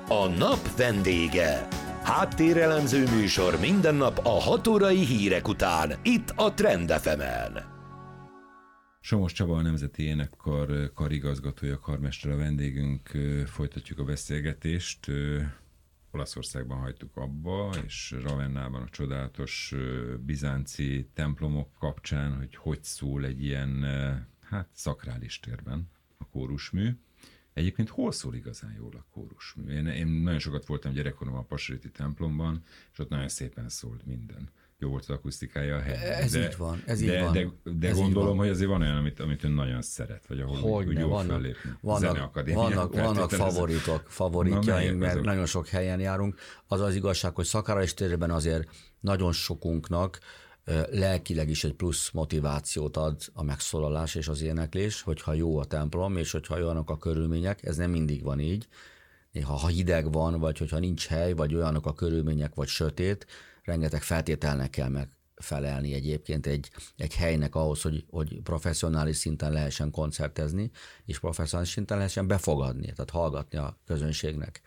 A nap vendége. Háttérelemző műsor minden nap a 6 órai hírek után, itt a Trend FM-en. Somos Csaba, a Nemzeti Énekkar karigazgatója, karmester a vendégünk. Folytatjuk a beszélgetést. Olaszországban hagytuk abba, és Ravennában a csodálatos bizánci templomok kapcsán, hogy szól egy ilyen szakrális térben a kórusmű. Egyébként hol szól igazán jól a kórusmű? Én nagyon sokat voltam gyerekkoromban a Pasariti templomban, és ott nagyon szépen szólt minden. Jó volt az akusztikája a hely. Ez így van. De gondolom, hogy azért van olyan, amit ön nagyon szeret, vagy ahol úgy jól fellépni. Vannak favoritjaink, mert nagyon sok helyen járunk. Az az igazság, hogy szakrális térben azért nagyon sokunknak lelkileg is egy plusz motivációt ad a megszólalás és az éneklés, hogyha jó a templom, és hogyha olyanok a körülmények, ez nem mindig van így. Néha, ha hideg van, vagy hogyha nincs hely, vagy olyanok a körülmények, vagy sötét, rengeteg feltételnek kell megfelelni egyébként egy helynek ahhoz, hogy professzionális szinten lehessen koncertezni, és professzionális szinten lehessen befogadni, tehát hallgatni a közönségnek.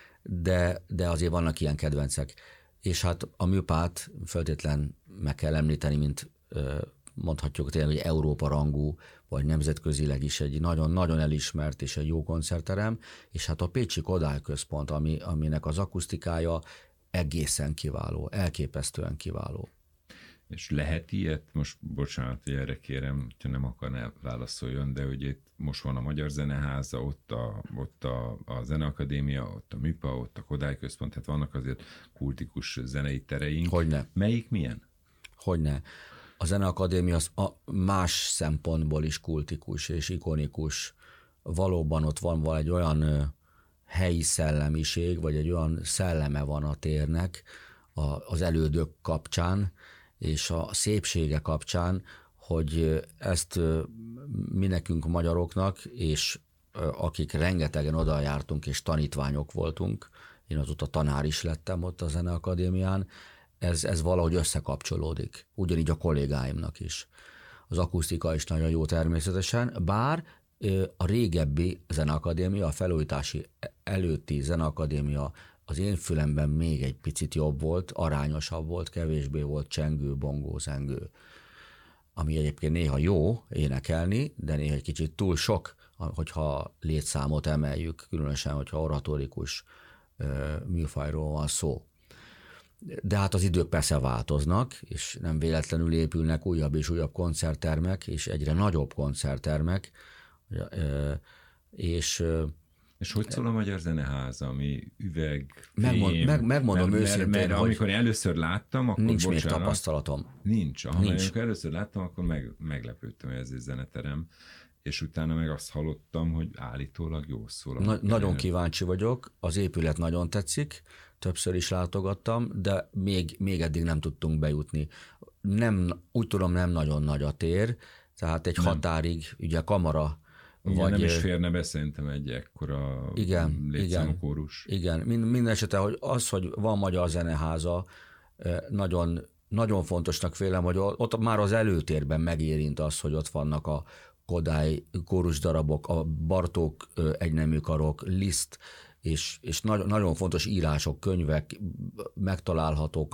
De azért vannak ilyen kedvencek. És hát a műpát feltétlen meg kell említeni, mint mondhatjuk tényleg, hogy Európa rangú, vagy nemzetközileg is egy nagyon-nagyon elismert és egy jó koncertterem, és hát a Pécsi Kodály Központ, aminek az akusztikája egészen kiváló, elképesztően kiváló. És lehet ilyet, most bocsánat, hogy erre kérem, ha nem akarná válaszoljon, de hogy itt most van a Magyar Zeneháza, ott a Zeneakadémia, ott a MIPA, ott a Kodály Központ, tehát vannak azért kultikus zenei tereink. Hogyne. Melyik milyen? Hogyne. A Zeneakadémia az a más szempontból is kultikus és ikonikus. Valóban ott van egy olyan helyi szellemiség, vagy egy olyan szelleme van a térnek az elődök kapcsán, és a szépsége kapcsán, hogy ezt mi nekünk magyaroknak, és akik rengetegen oda jártunk, és tanítványok voltunk, én azóta tanár is lettem ott a Zeneakadémián, ez valahogy összekapcsolódik, ugyanígy a kollégáimnak is. Az akusztika is nagyon jó természetesen, bár a régebbi Zeneakadémia, a felújítási előtti Zeneakadémia az én fülemben még egy picit jobb volt, arányosabb volt, kevésbé volt csengő, bongó, zengő. Ami egyébként néha jó énekelni, de néha egy kicsit túl sok, hogyha létszámot emeljük, különösen, hogyha oratórikus műfajról van szó. De hát az idők persze változnak, és nem véletlenül épülnek újabb és újabb koncerttermek, és egyre nagyobb koncerttermek, és hogy szól a Magyar Zeneháza, ami üveg, megmondom őszintén, mert amikor én először láttam, akkor nincs még tapasztalatom. Nincs. Amikor először láttam, akkor meglepődtem, hogy ez egy zeneterem, és utána meg azt hallottam, hogy állítólag jól szól. Nagyon kíváncsi vagyok, az épület nagyon tetszik, többször is látogattam, de még eddig nem tudtunk bejutni. Úgy tudom, nem nagyon nagy a tér, tehát egy határig, ugye kamara, vagy nem is férne be szerintem egy ekkora létszámú kórus. Igen, minden esetre, hogy van Magyar Zeneháza, nagyon, nagyon fontosnak vélem, hogy ott már az előtérben megérint az, hogy ott vannak a Kodály kórusdarabok, a Bartók egynemű karok, Liszt, és nagyon fontos írások, könyvek megtalálhatók,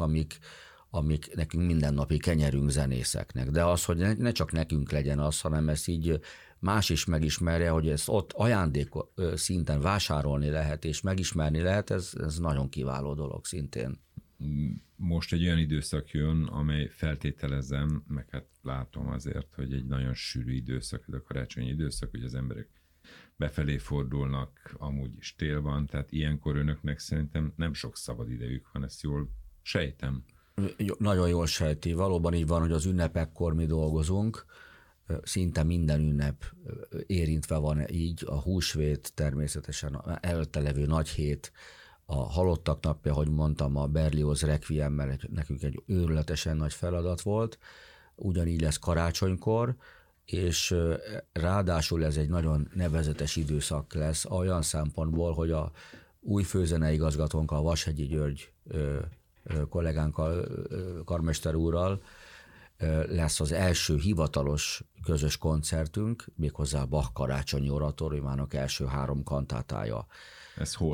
amik nekünk mindennapi kenyerünk zenészeknek. De az, hogy ne csak nekünk legyen az, hanem ezt így más is megismerje, hogy ezt ott ajándék szinten vásárolni lehet, és megismerni lehet, ez nagyon kiváló dolog szintén. Most egy olyan időszak jön, amely feltételezem, meg hát látom azért, hogy egy nagyon sűrű időszak, ez a karácsonyi időszak, hogy az emberek befelé fordulnak, amúgy is tél van, tehát ilyenkor önöknek szerintem nem sok szabad idejük van, ezt jól sejtem. Nagyon jól sejti. Valóban így van, hogy az ünnepekkor mi dolgozunk, szinte minden ünnep érintve van így, a húsvét természetesen, előtte levő nagy hét, a halottak napja, ahogy mondtam, a Berlioz Requiemmel nekünk egy őrületesen nagy feladat volt, ugyanígy lesz karácsonykor, és ráadásul ez egy nagyon nevezetes időszak lesz olyan szempontból, hogy a új főzeneigazgatónkkal, Vashegyi György kollégánkkal, karmester úrral lesz az első hivatalos közös koncertünk, méghozzá Bach karácsonyi oratóriumának első 3 kantátája. Ez hol?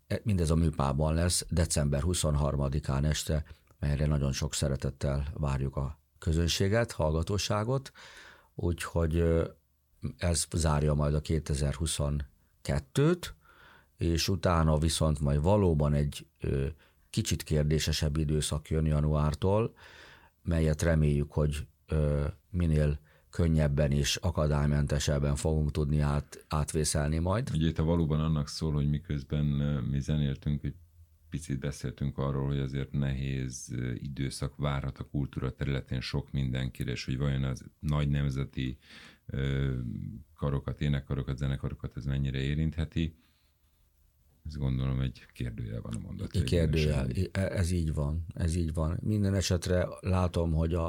mindez a Műpában lesz december 23-án este, melyre nagyon sok szeretettel várjuk a közönséget, hallgatóságot, úgyhogy ez zárja majd a 2022-t, és utána viszont majd valóban egy kicsit kérdésesebb időszak jön januártól, melyet reméljük, hogy minél könnyebben és akadálymentesebben fogunk tudni átvészelni majd. Ugye itt valóban annak szól, hogy miközben mi zenéltünk, hogy picit beszéltünk arról, hogy azért nehéz időszak várhat a kultúra területén sok mindenkire, és hogy vajon az nagy nemzeti karokat, énekkarokat, zenekarokat ez mennyire érintheti. Ezt gondolom egy kérdőjel van a mondat. Kérdőjel, ez így van, ez így van. Minden esetre látom, hogy a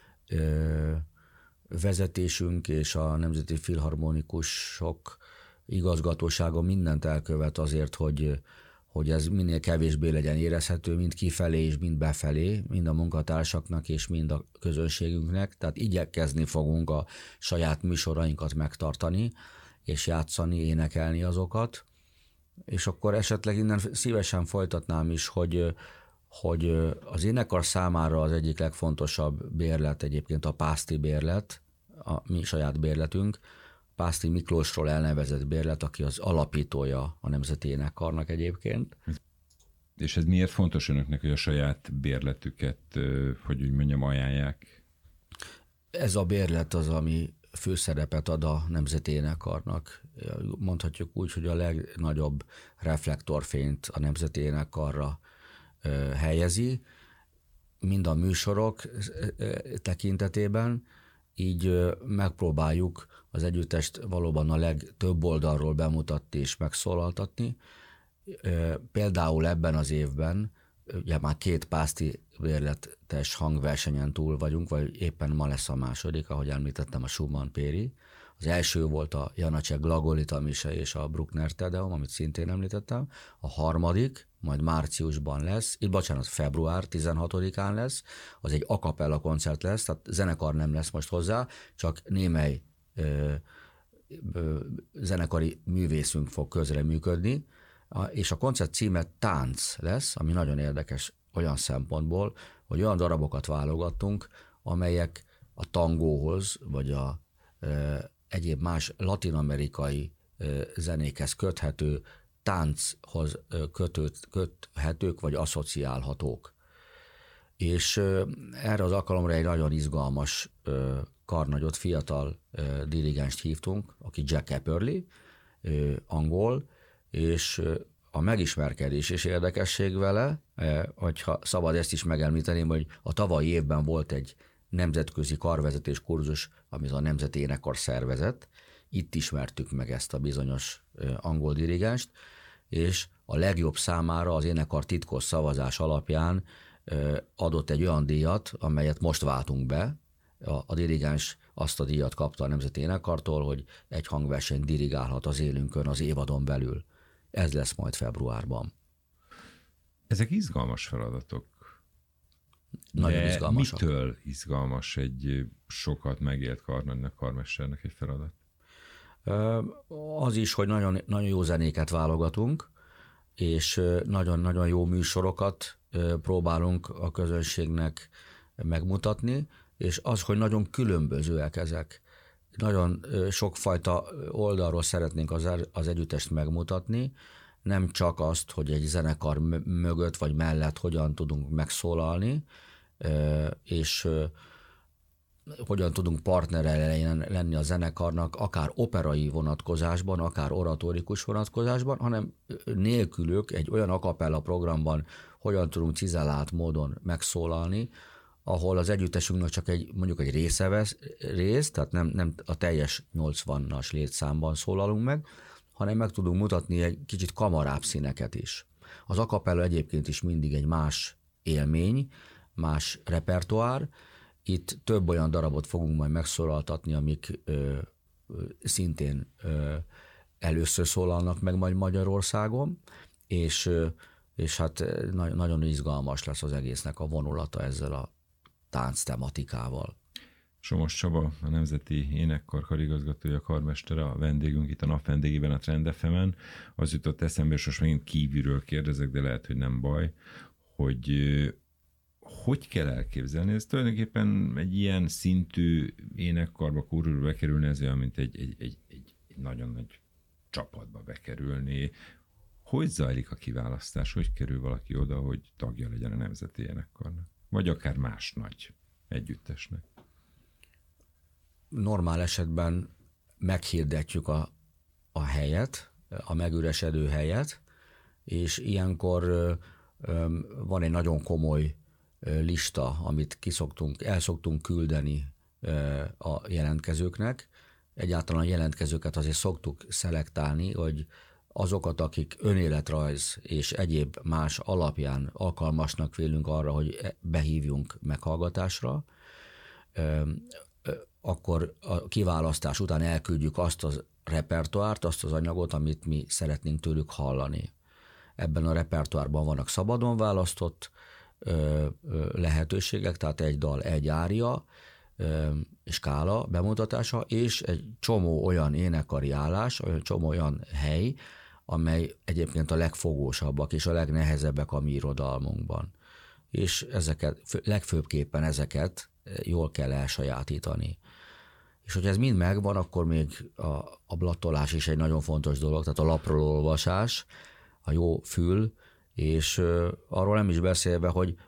vezetésünk és a Nemzeti Filharmonikusok igazgatósága mindent elkövet azért, hogy ez minél kevésbé legyen érezhető, mind kifelé és mind befelé, mind a munkatársaknak és mind a közönségünknek. Tehát igyekezni fogunk a saját műsorainkat megtartani, és játszani, énekelni azokat. És akkor esetleg innen szívesen folytatnám is, hogy az énekar számára az egyik legfontosabb bérlet egyébként a Pászti bérlet, a mi saját bérletünk, Pászti Miklósról elnevezett bérlet, aki az alapítója a Nemzeti Énekkarnak egyébként. És ez miért fontos önöknek, hogy a saját bérletüket, hogy úgy mondjam, ajánlják? Ez a bérlet az, ami főszerepet ad a Nemzeti Énekkarnak. Mondhatjuk úgy, hogy a legnagyobb reflektorfényt a Nemzeti Énekkarra helyezi, mind a műsorok tekintetében, így megpróbáljuk az együttest valóban a legtöbb oldalról bemutatni és megszólaltatni. Például ebben az évben ugye már 2 Pászti bérletes hangversenyen túl vagyunk, vagy éppen ma lesz a második, ahogy említettem, a Schumann-Péri. Az első volt a Janacek Glagolita Mise és a Bruckner Tedeum, amit szintén említettem. A harmadik majd márciusban lesz, február 16-án lesz, az egy a cappella koncert lesz, tehát zenekar nem lesz most hozzá, csak némely zenekari művészünk fog közreműködni, és a koncert címe Tánc lesz, ami nagyon érdekes olyan szempontból, hogy olyan darabokat válogattunk, amelyek a tangóhoz, vagy a egyéb más latin-amerikai zenékhez köthető tánchoz köthetők, vagy asszociálhatók. És erre az alkalomra egy nagyon izgalmas karnagyot, fiatal dirigenst hívtunk, aki Jack Epperly, angol, és a megismerkedés és érdekesség vele, hogyha szabad ezt is megemlíteném, hogy a tavalyi évben volt egy nemzetközi karvezetés kurzus, amit a Nemzeti Énekkar szervezett. Itt ismertük meg ezt a bizonyos angol dirigenst, és a legjobb számára az énekkar titkos szavazás alapján adott egy olyan díjat, amelyet most váltunk be. A dirigens azt a díjat kapta a Nemzeti Énekkartól, hogy egy hangversenyt dirigálhat az élünkön az évadon belül. Ez lesz majd februárban. Ezek izgalmas feladatok. Nagyon izgalmasak. Mitől izgalmas egy sokat megélt karnagynak, karmesternek egy feladat? Az is, hogy nagyon, nagyon jó zenéket válogatunk, és nagyon-nagyon jó műsorokat próbálunk a közönségnek megmutatni, és az, hogy nagyon különbözőek ezek. Nagyon sokfajta oldalról szeretnénk az együttest megmutatni, nem csak azt, hogy egy zenekar mögött vagy mellett hogyan tudunk megszólalni, és hogyan tudunk partnere lenni a zenekarnak, akár operai vonatkozásban, akár oratórikus vonatkozásban, hanem nélkülük egy olyan a cappella programban hogyan tudunk cizellált módon megszólalni, ahol az együttesünknek csak mondjuk egy része vesz részt, tehát nem a teljes 80-as létszámban szólalunk meg, hanem meg tudunk mutatni egy kicsit kamarább színeket is. Az a cappella egyébként is mindig egy más élmény, más repertoár. Itt több olyan darabot fogunk majd megszólaltatni, amik szintén először szólalnak meg majd Magyarországon, és hát nagyon izgalmas lesz az egésznek a vonulata ezzel a tánc tematikával. Somos Csaba, a Nemzeti Énekkar karigazgatója, karmestere, a vendégünk itt a nap vendégében a Trend FM-en. Az jutott eszembe, és most megint kívülről kérdezek, de lehet, hogy nem baj, hogy kell elképzelni? Ez tulajdonképpen egy ilyen szintű énekkarba, kórusba bekerülni, ez olyan, mint egy nagyon nagy csapatba bekerülni. Hogy zajlik a kiválasztás? Hogy kerül valaki oda, hogy tagja legyen a Nemzeti Énekkarnak? Vagy akár más nagy együttesnek? Normál esetben meghirdetjük a helyet, a megüresedő helyet, és ilyenkor van egy nagyon komoly lista, amit el szoktunk küldeni a jelentkezőknek. Egyáltalán a jelentkezőket azért szoktuk szelektálni, hogy azokat, akik önéletrajz és egyéb más alapján alkalmasnak vélünk arra, hogy behívjunk meghallgatásra, akkor a kiválasztás után elküldjük azt a repertoárt, azt az anyagot, amit mi szeretnénk tőlük hallani. Ebben a repertoárban vannak szabadon választott lehetőségek, tehát egy dal, egy ária, skála bemutatása, és egy csomó olyan énekkari állás, egy csomó olyan hely, amely egyébként a legfogósabbak és a legnehezebbek a mi irodalmunkban. És legfőbbképpen ezeket jól kell elsajátítani. És hogyha ez mind megvan, akkor még a blattolás is egy nagyon fontos dolog, tehát a lapról olvasás, a jó fül, és arról nem is beszélve,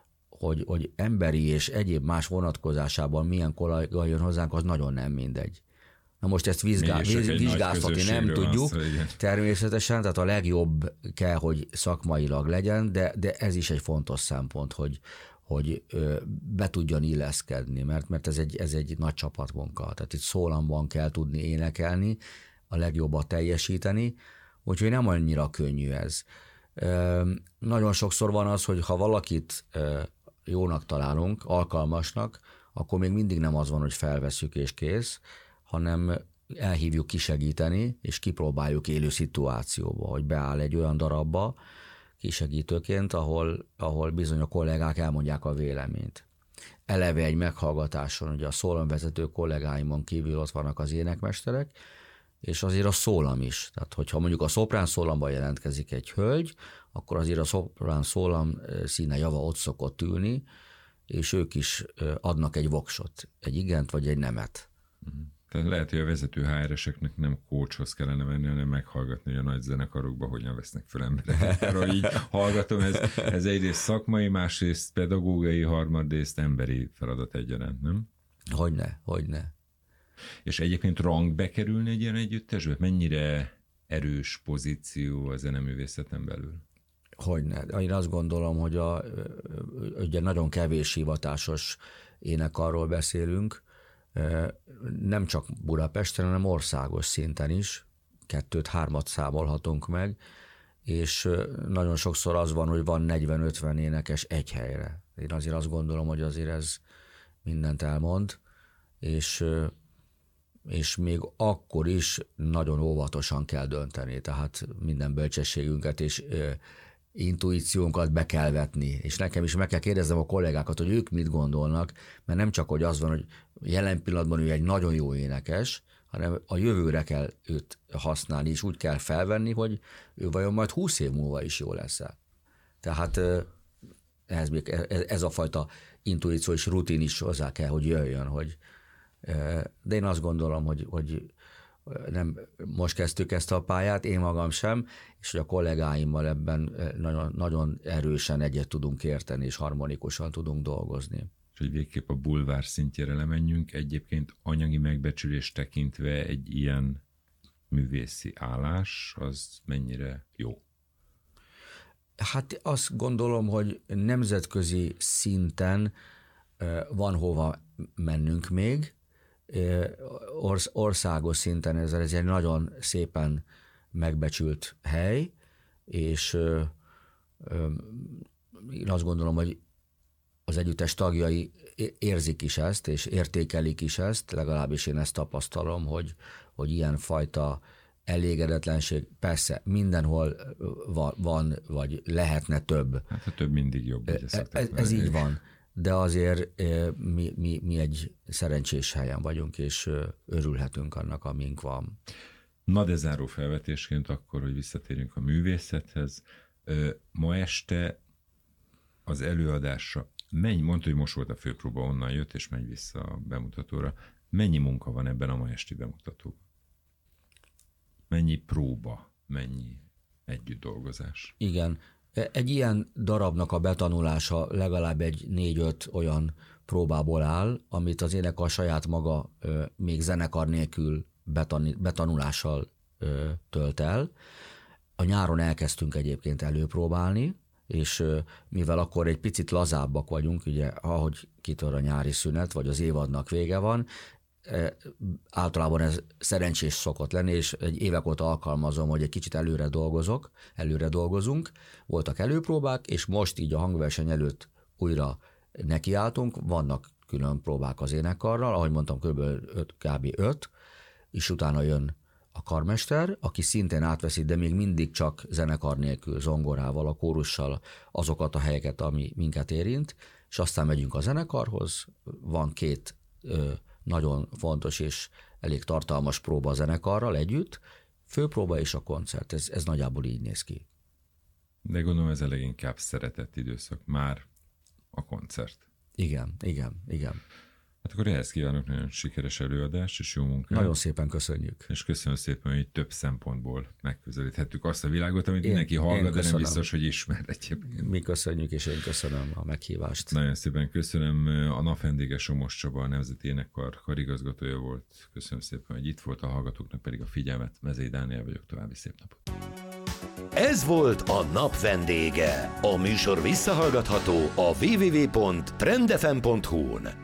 hogy emberi és egyéb más vonatkozásában milyen kollega jön hozzánk, az nagyon nem mindegy. Na most ezt vizsgáztatni nem tudjuk, természetesen, tehát a legjobb kell, hogy szakmailag legyen, de ez is egy fontos szempont, hogy be tudjon illeszkedni, mert ez egy nagy csapatmunka. Tehát itt szólamban kell tudni énekelni, a legjobbat teljesíteni, úgyhogy nem annyira könnyű ez. Nagyon sokszor van az, hogy ha valakit jónak találunk, alkalmasnak, akkor még mindig nem az van, hogy felvesszük és kész, hanem elhívjuk kisegíteni, és kipróbáljuk élő szituációba, hogy beáll egy olyan darabba kisegítőként, ahol bizony a kollégák elmondják a véleményt. Eleve egy meghallgatáson, ugye a szólamvezető kollégáimon kívül ott vannak az énekmesterek, és azért a szólam is. Tehát, hogyha mondjuk a szoprán szólamban jelentkezik egy hölgy, akkor azért a szoprán szólam színe java ott szokott ülni, és ők is adnak egy voksot, egy igent vagy egy nemet. Tehát lehet, hogy a vezető HR-eseknek nem coachhoz kellene menni, hanem meghallgatni, hogy a nagy zenekarokban hogyan vesznek fel embereket. Arra így hallgatom, ez egyrészt szakmai, másrészt pedagógiai, harmadrészt emberi feladat egyaránt, nem? Hogyne. És egyébként rang bekerülni egy ilyen együttesbe? Mennyire erős pozíció a zeneművészeten belül? Hogyne. Én azt gondolom, hogy ugye nagyon kevés hivatásos énekarról beszélünk, nem csak Budapesten, hanem országos szinten is, 2-3 számolhatunk meg, és nagyon sokszor az van, hogy van 40-50 énekes egy helyre. Én azért azt gondolom, hogy azért ez mindent elmond, és még akkor is nagyon óvatosan kell dönteni, tehát minden bölcsességünket és intuíciónkat be kell vetni, és nekem is meg kell kérdeznem a kollégákat, hogy ők mit gondolnak, mert nem csak, hogy az van, hogy jelen pillanatban ő egy nagyon jó énekes, hanem a jövőre kell őt használni, és úgy kell felvenni, hogy ő vajon majd 20 év múlva is jó lesz-e. Tehát ez a fajta intuíció és rutin is hozzá kell, hogy jöjjön, de én azt gondolom, hogy nem most kezdtük ezt a pályát, én magam sem, és hogy a kollégáimmal ebben nagyon, nagyon erősen egyet tudunk érteni, és harmonikusan tudunk dolgozni. És hogy végképp a bulvár szintjére lemenjünk, egyébként anyagi megbecsülést tekintve egy ilyen művészi állás, az mennyire jó? Hát azt gondolom, hogy nemzetközi szinten van hova mennünk még, országos szinten ez egy nagyon szépen megbecsült hely, és én azt gondolom, hogy az együttes tagjai érzik is ezt, és értékelik is ezt, legalábbis én ezt tapasztalom, hogy ilyen fajta elégedetlenség, persze mindenhol van, vagy lehetne több. Hát a több mindig jobb. Ez így van. de azért mi egy szerencsés helyen vagyunk, és örülhetünk annak, amink van. Na de záró felvetésként akkor, hogy visszatérjünk a művészethez. Ma este az előadásra mondta, hogy most volt a főpróba, onnan jött, és megy vissza a bemutatóra. Mennyi munka van ebben a ma esti bemutatóban? Mennyi próba, mennyi együtt dolgozás? Igen. Egy ilyen darabnak a betanulása legalább egy 4-5 olyan próbából áll, amit az énekar saját maga még zenekar nélkül betanulással tölt el. A nyáron elkezdtünk egyébként előpróbálni, és mivel akkor egy picit lazábbak vagyunk, ugye ahogy kitör a nyári szünet, vagy az évadnak vége van, általában ez szerencsés szokott lenni, és egy évek óta alkalmazom, hogy egy kicsit előre dolgozunk. Voltak előpróbák, és most így a hangverseny előtt újra nekiálltunk, vannak külön próbák az énekkarral, ahogy mondtam, kb. 5, és utána jön a karmester, aki szintén átveszi, de még mindig csak zenekar nélkül, zongorával, a kórussal azokat a helyeket, ami minket érint, és aztán megyünk a zenekarhoz, van 2 nagyon fontos és elég tartalmas próba a zenekarral együtt, főpróba és a koncert, ez nagyjából így néz ki. De gondolom ez a leginkább szeretett időszak már a koncert. Igen. Hát akkor ehhez kívánok nagyon sikeres előadást és jó munkát. Nagyon szépen köszönjük. És köszönöm szépen, hogy több szempontból megközelíthettük azt a világot, amit mindenki hallgat, de nem biztos, hogy ismer egyébként. Mi köszönjük, és én köszönöm a meghívást. Nagyon szépen köszönöm. A nap vendége Somos Csaba, a Nemzeti Énekkar karigazgatója volt. Köszönöm szépen, hogy itt volt, a hallgatóknak pedig a figyelmet. Mezei Dániel vagyok, további szép napot. Ez volt a nap vendége. A műsor visszahallgatható a www.trendfm.hu-n.